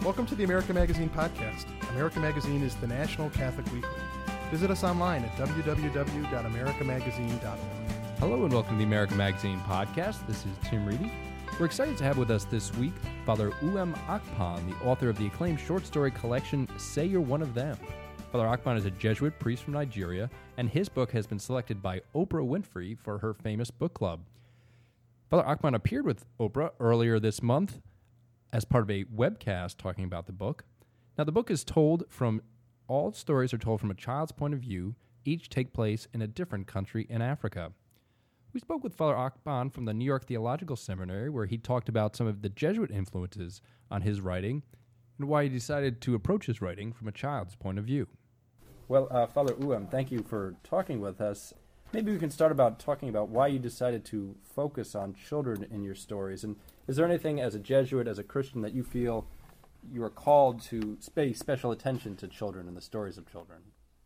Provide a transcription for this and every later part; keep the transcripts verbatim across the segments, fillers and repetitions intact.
Welcome to the America Magazine podcast. America Magazine is the national Catholic weekly. Visit us online at w w w dot america magazine dot org. Hello and welcome to the America Magazine podcast. This is Tim Reedy. We're excited to have with us this week Father U M Akpan, the author of the acclaimed short story collection Say You're One of Them. Father Akpan is a Jesuit priest from Nigeria, and his book has been selected by Oprah Winfrey for her famous book club. Father Akpan appeared with Oprah earlier this month as part of a webcast talking about the book. Now, the book is told from, all stories are told from a child's point of view, each take place in a different country in Africa. We spoke with Father Akpan from the New York Theological Seminary, where he talked about some of the Jesuit influences on his writing and why he decided to approach his writing from a child's point of view. Well, uh, Father U M, thank you for talking with us. Maybe we can start about talking about why you decided to focus on children in your stories. And is there anything as a Jesuit, as a Christian, that you feel you are called to pay special attention to children and the stories of children?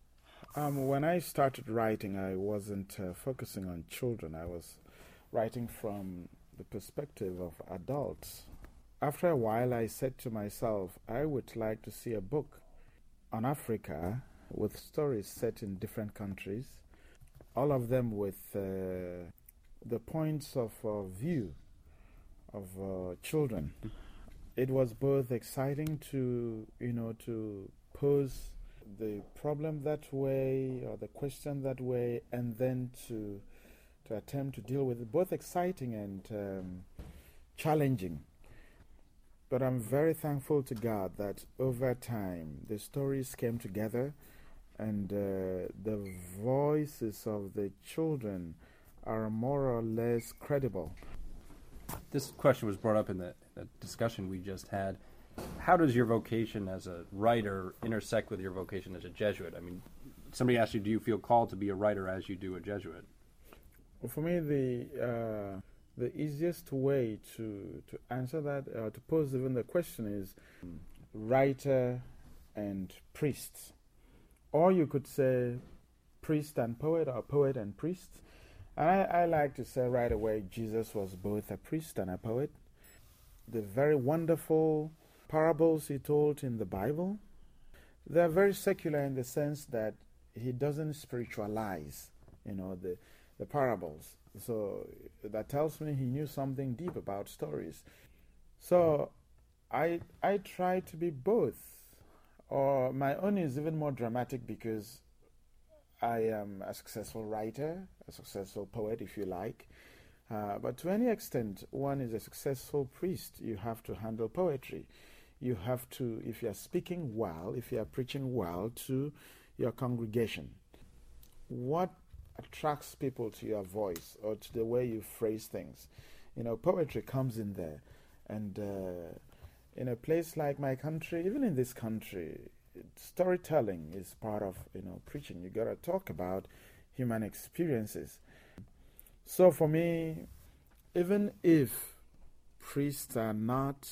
Um, when I started writing, I wasn't uh, focusing on children. I was writing from the perspective of adults. After a while, I said to myself, I would like to see a book on Africa with stories set in different countries, all of them with uh, the points of uh, view of uh, children. It was both exciting to, you know, to pose the problem that way or the question that way, and then to to attempt to deal with it, both exciting and um, challenging. But I'm very thankful to God that over time the stories came together, and uh, the voices of the children are more or less credible. This question was brought up in the, the discussion we just had. How does your vocation as a writer intersect with your vocation as a Jesuit? I mean, somebody asked you, do you feel called to be a writer as you do a Jesuit? Well, for me, the uh, the easiest way to, to answer that, uh, to pose even the question, is writer and priest. Or you could say priest and poet, or poet and priest. And I, I like to say right away, Jesus was both a priest and a poet. The very wonderful parables he told in the Bible, they're very secular in the sense that he doesn't spiritualize, you know, the, the parables. So that tells me he knew something deep about stories. So I I try to be both. Or my own is even more dramatic because I am a successful writer, a successful poet, if you like. Uh, but to any extent, one is a successful priest. You have to handle poetry. You have to, if you are speaking well, if you are preaching well to your congregation, what attracts people to your voice or to the way you phrase things? You know, poetry comes in there. And uh, in a place like my country, even in this country, storytelling is part of, you know, preaching. You got to talk about human experiences. So for me, even if priests are not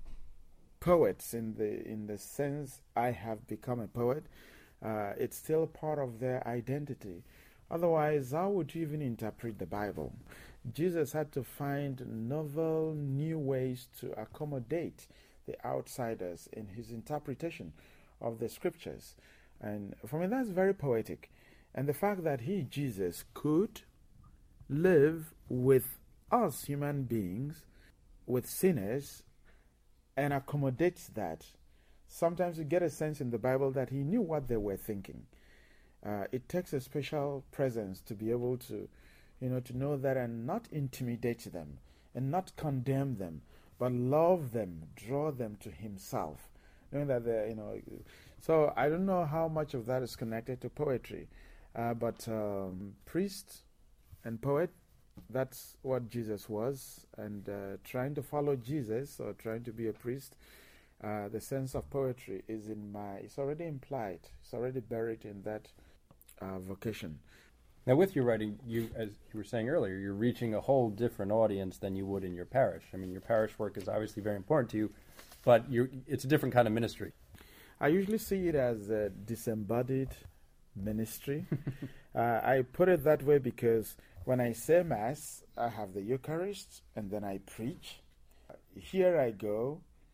poets in the in the sense I have become a poet, uh, it's still part of their identity. Otherwise, how would you even interpret the Bible? Jesus had to find novel, new ways to accommodate the outsiders in his interpretation of the scriptures. And for me, that's very poetic. And the fact that he, Jesus, could live with us human beings, with sinners, and accommodates that. Sometimes you get a sense in the Bible that he knew what they were thinking. Uh, it takes a special presence to be able to, you know, to know that and not intimidate them and not condemn them, but love them, draw them to himself. Knowing that they're, you know, so I don't know how much of that is connected to poetry, uh, but um, priest and poet, that's what Jesus was. And uh, trying to follow Jesus or trying to be a priest, uh, the sense of poetry is in my, it's already implied, it's already buried in that uh, vocation. Now, with your writing, you, as you were saying earlier, you're reaching a whole different audience than you would in your parish. I mean, your parish work is obviously very important to you, but you're, it's a different kind of ministry. I usually see it as a disembodied ministry. uh, I put it that way because when I say Mass, I have the Eucharist, and then I preach. Here I go.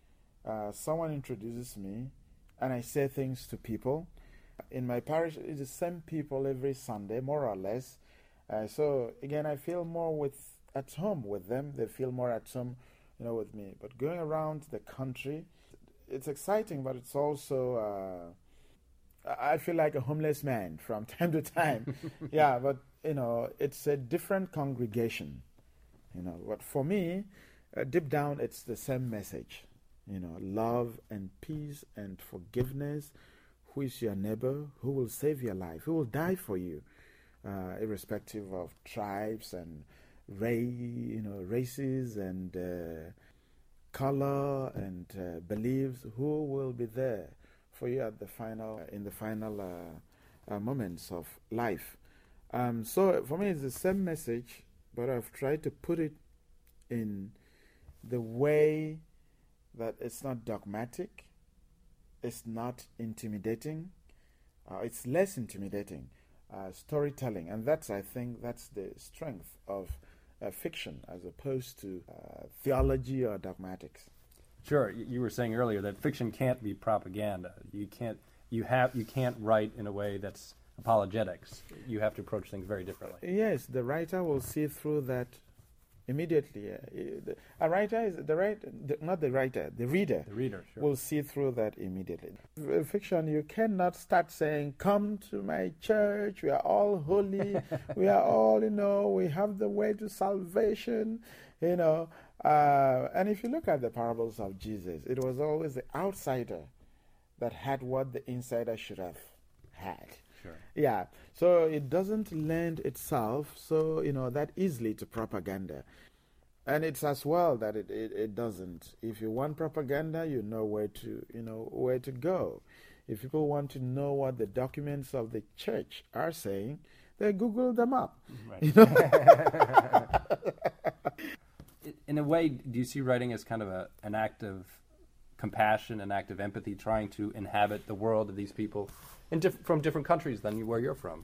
uh, someone introduces me and I say things to people. In my parish, it's the same people every Sunday, more or less. Uh, so again, I feel more with at home with them. They feel more at home, you know, with me. But going around the country, it's exciting, but it's also uh, I feel like a homeless man from time to time. Yeah, but you know, it's a different congregation. You know, but for me, uh, deep down, it's the same message. You know, love and peace and forgiveness. Who is your neighbor? Who will save your life? Who will die for you, uh, irrespective of tribes and race, you know, races and uh, color and uh, beliefs? Who will be there for you at the final, in the final uh, uh, moments of life? Um, so for me, it's the same message, but I've tried to put it in the way that it's not dogmatic. It's not intimidating. Uh, it's less intimidating. Uh, storytelling, and that's I think that's the strength of uh, fiction as opposed to uh, theology or dogmatics. Sure, you were saying earlier that fiction can't be propaganda. You can't. You have. You can't write in a way that's apologetics. You have to approach things very differently. Yes, the writer will see through that immediately. Uh, a writer is the writer, not the writer, the reader. The reader, sure. Will see through that immediately. In fiction, you cannot start saying, "Come to my church. We are all holy. We are all, you know, we have the way to salvation." You know, uh, and if you look at the parables of Jesus, it was always the outsider that had what the insider should have had. Sure. Yeah, so it doesn't lend itself so, you know, that easily to propaganda. And it's as well that it, it, it doesn't. If you want propaganda, you know where to, you know, where to go. If people want to know what the documents of the church are saying, they Google them up. Right. You know? In a way, do you see writing as kind of a, an act of compassion, an act of empathy, trying to inhabit the world of these people in diff- from different countries than you, where you're from?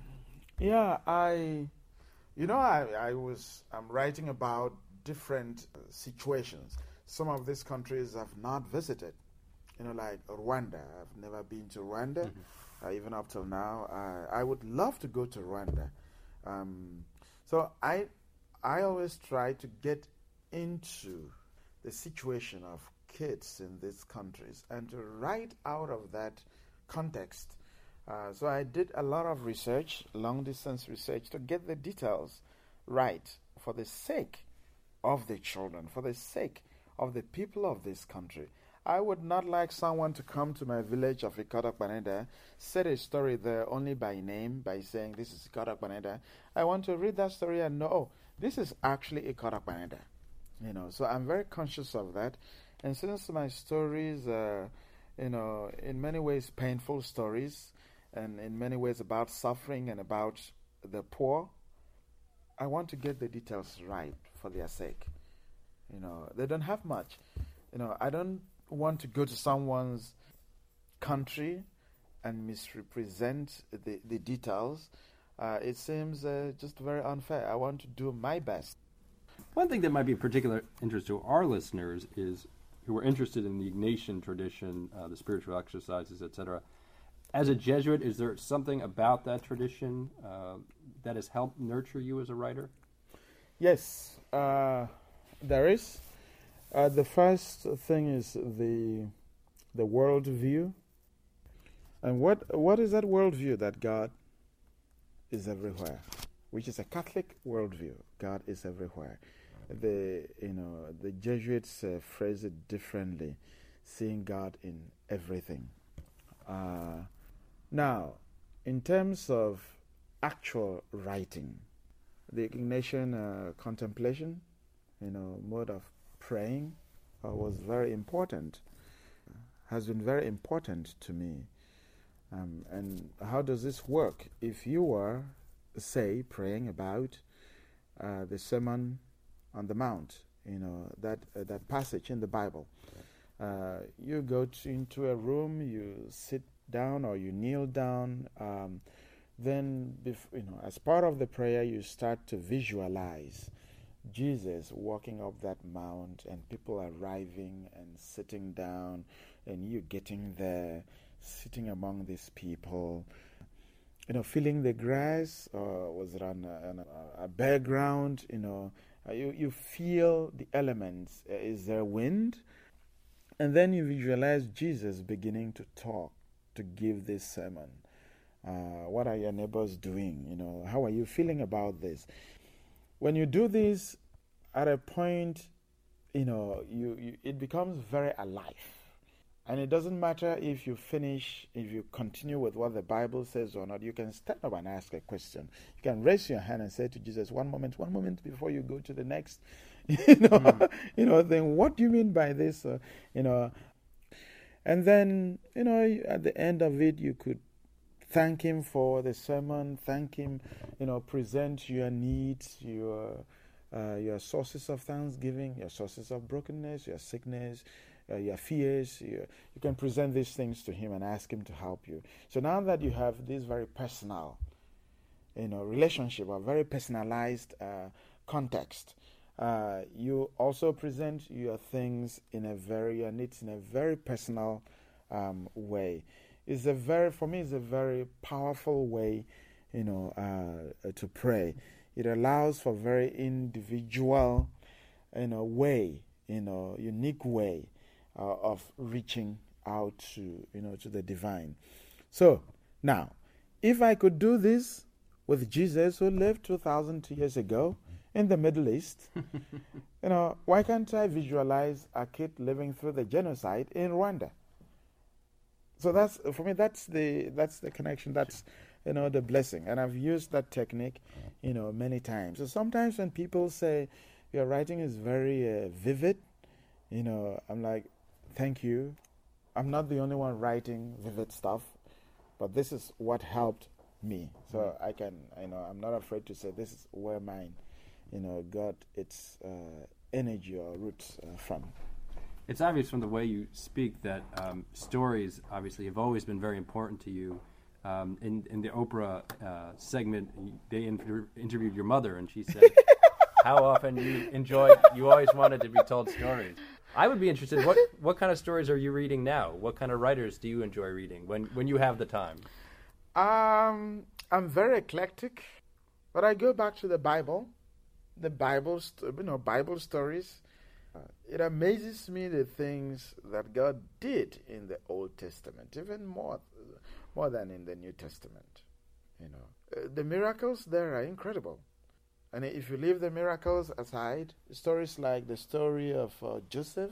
Yeah, I, you know, I, I was, I'm writing about different uh, situations. Some of these countries I've not visited, you know, like Rwanda. I've never been to Rwanda, mm-hmm. uh, even up till now. Uh, I would love to go to Rwanda. Um, so I, I always try to get into the situation of kids in these countries and to write out of that context. Uh, so I did a lot of research, long-distance research, to get the details right for the sake of the children, for the sake of the people of this country. I would not like someone to come to my village of Ikotok-Baneda, set a story there only by name, by saying this is Ikotok-Baneda. I want to read that story and know, oh, this is actually Ikotok-Baneda. You know, so I'm very conscious of that. And since my stories are, you know, in many ways painful stories, and in many ways about suffering and about the poor, I want to get the details right for their sake. You know, they don't have much. You know, I don't want to go to someone's country and misrepresent the, the details. Uh, it seems uh, just very unfair. I want to do my best. One thing that might be of particular interest to our listeners is who are interested in the Ignatian tradition, uh, the spiritual exercises, et cetera. As a Jesuit, is there something about that tradition uh, that has helped nurture you as a writer? Yes, uh, there is. Uh, the first thing is the the worldview. And what what is that worldview? That God is everywhere, which is a Catholic worldview. God is everywhere. The you know the Jesuits uh, phrase it differently, seeing God in everything. Uh, now, in terms of actual writing, the Ignatian uh, contemplation, you know, mode of praying uh, was very important, has been very important to me. Um, and how does this work? If you were, say, praying about uh, the Sermon on the Mount, you know, that uh, that passage in the Bible, uh, you go to, into a room, you sit down or you kneel down, um, then, bef- you know, as part of the prayer, you start to visualize Jesus walking up that mount and people arriving and sitting down and you getting there, sitting among these people, you know, feeling the grass, or was it on a, on a, a bare ground, you know, uh, you, you feel the elements. Uh, is there wind? And then you visualize Jesus beginning to talk, to give this sermon. Uh, what are your neighbors doing? You know, how are you feeling about this? When you do this, at a point, you know, you, you it becomes very alive. And it doesn't matter if you finish, if you continue with what the Bible says or not. You can stand up and ask a question. You can raise your hand and say to Jesus, one moment, one moment before you go to the next. You know, mm. you know. Then what do you mean by this? Uh, you know, and then you know, at the end of it, you could thank him for the sermon. Thank him. You know, present your needs, your uh, your sources of thanksgiving, your sources of brokenness, your sickness, uh, your fears. You, you can present these things to him and ask him to help you. So now that you have this very personal, you know, relationship, a very personalized uh, context. Uh, you also present your things in a very, your needs in a very personal um, way. It's a very, for me, it's a very powerful way, you know, uh, to pray. It allows for very individual, you know, way, you know, unique way uh, of reaching out to, you know, to the divine. So now, if I could do this with Jesus, who lived two thousand years ago, in the Middle East, you know, why can't I visualize a kid living through the genocide in Rwanda? So that's, for me, that's the that's the connection. That's, you know, the blessing. And I've used that technique, you know, many times. So sometimes when people say your writing is very uh, vivid, you know, I'm like, thank you. I'm not the only one writing vivid stuff, but this is what helped me. So I can, you know, I'm not afraid to say this is where mine, you know, got its uh, energy or roots uh, from. It's obvious from the way you speak that um, stories obviously have always been very important to you. Um, in, in the Oprah uh, segment, they inter- interviewed your mother, and she said how often you enjoyed, you always wanted to be told stories. I would be interested, what what kind of stories are you reading now? What kind of writers do you enjoy reading when, when you have the time? Um, I'm very eclectic, but I go back to the Bible. The Bible, you know, Bible stories. Uh, it amazes me the things that God did in the Old Testament, even more, more than in the New Testament. You know, uh, the miracles there are incredible. And if you leave the miracles aside, stories like the story of uh, Joseph,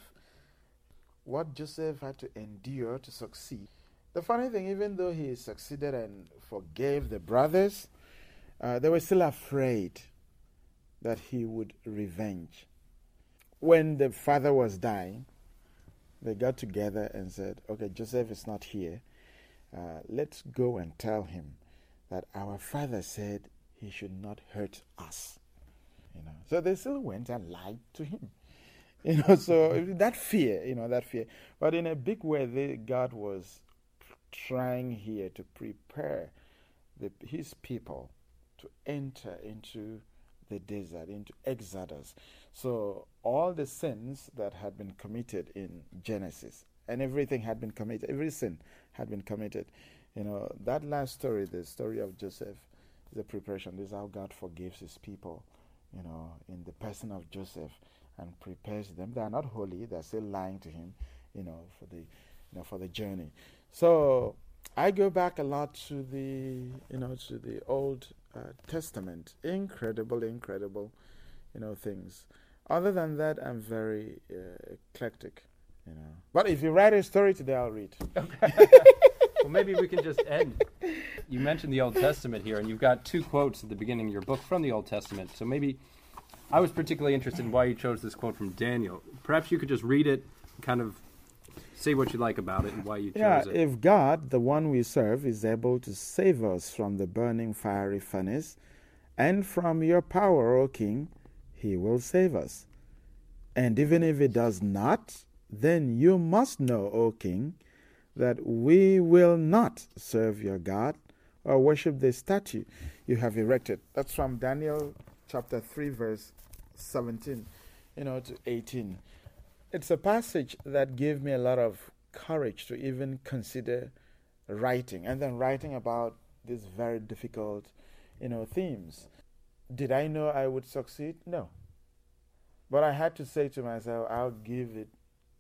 what Joseph had to endure to succeed. The funny thing, even though he succeeded and forgave the brothers, uh, they were still afraid that he would revenge. When the father was dying, they got together and said, okay, Joseph is not here. Uh, let's go and tell him that our father said he should not hurt us. You know, so they still went and lied to him. You know, so that fear, you know, that fear. But in a big way, they, God was trying here to prepare the, his people to enter into the desert, into Exodus. So all the sins that had been committed in Genesis, and everything had been committed, every sin had been committed. You know, that last story, the story of Joseph, is a preparation. This is how God forgives his people, you know, in the person of Joseph, and prepares them. They are not holy, they're still lying to him, you know, for the, you know, for the journey. So I go back a lot to the, you know, to the Old uh, Testament. Incredible, incredible, you know, things. Other than that, I'm very uh, eclectic, you know. But if you write a story today, I'll read. Okay. Well, maybe we can just end. You mentioned the Old Testament here, and you've got two quotes at the beginning of your book from the Old Testament. So maybe I was particularly interested in why you chose this quote from Daniel. Perhaps you could just read it, kind of say what you like about it and why you chose yeah, it. If God, the one we serve, is able to save us from the burning fiery furnace and from your power, O King, he will save us. And even if he does not, then you must know, O King, that we will not serve your God or worship the statue you have erected. That's from Daniel chapter three, verse seventeen, you know, to eighteen. It's a passage that gave me a lot of courage to even consider writing, and then writing about these very difficult, you know, themes. Did I know I would succeed? No. But I had to say to myself, I'll give it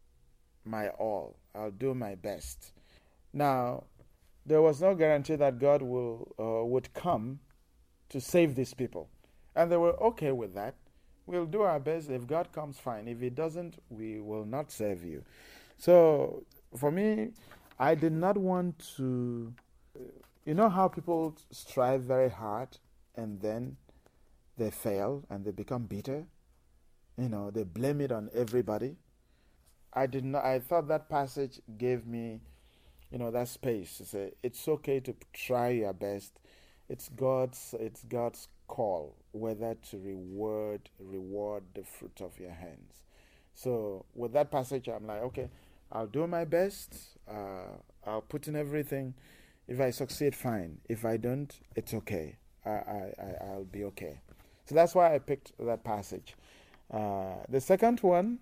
my all. I'll do my best. Now, there was no guarantee that God will uh, would come to save these people. And they were okay with that. We'll do our best. If God comes, fine. If He doesn't, we will not save you. So, for me, I did not want to... You know how people strive very hard and then they fail and they become bitter? You know, they blame it on everybody. I did not. I thought that passage gave me, you know, that space to say it's okay to try your best. It's God's. It's God's call whether to reward reward the fruit of your hands. So with that passage, I'm like, okay, I'll do my best. Uh, I'll put in everything. If I succeed, fine. If I don't, it's okay. I, I, I I'll be okay. So that's why I picked that passage. Uh, the second one,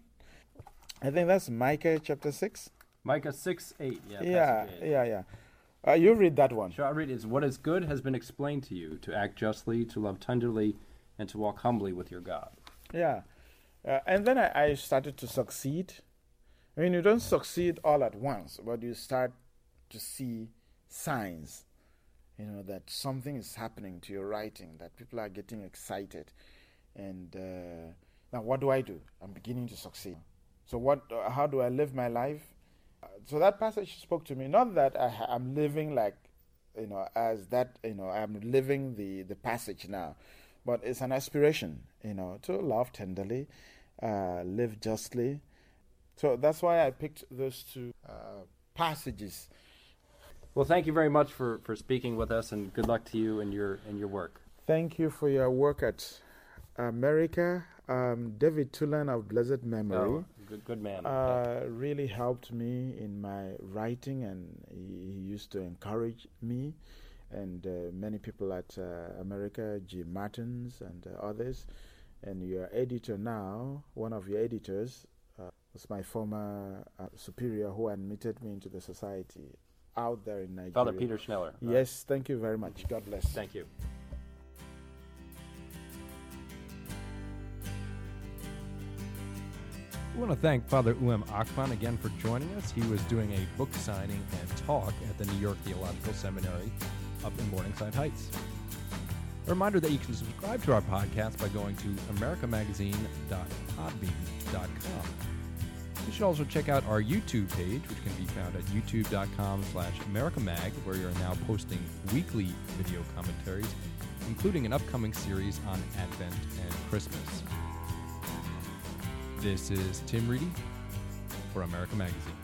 I think that's Micah chapter six. Micah six eight. Yeah. Yeah, eight. yeah, yeah. Uh, you read that one. Sure, I'll read it. It's, what is good has been explained to you, to act justly, to love tenderly, and to walk humbly with your God. Yeah. Uh, and then I, I started to succeed. I mean, you don't succeed all at once, but you start to see signs, you know, that something is happening to your writing, that people are getting excited. And uh, now what do I do? I'm beginning to succeed. So what? Uh, how do I live my life? Uh, so that passage spoke to me. Not that I ha- I'm living like, you know, as that, you know, I'm living the, the passage now. But it's an aspiration, you know, to love tenderly, uh, live justly. So that's why I picked those two uh, passages. Well, thank you very much for, for speaking with us, and good luck to you and your and your work. Thank you for your work at America. Um, David Tulan of blessed memory. Oh, good, good man. Uh, really helped me in my writing, and he, he used to encourage me, and uh, many people at uh, America, G. Martins and uh, others. And your editor now, one of your editors, uh, was my former uh, superior who admitted me into the society out there in Nigeria. Father Peter Schneller. Right? Yes, thank you very much. God bless. Thank you. We want to thank Father U M Akpan again for joining us. He was doing a book signing and talk at the New York Theological Seminary up in Morningside Heights. A reminder that you can subscribe to our podcast by going to america magazine dot podbean dot com. You should also check out our YouTube page, which can be found at youtube dot com slash americamag, where you're now posting weekly video commentaries, including an upcoming series on Advent and Christmas. This is Tim Reedy for America Magazine.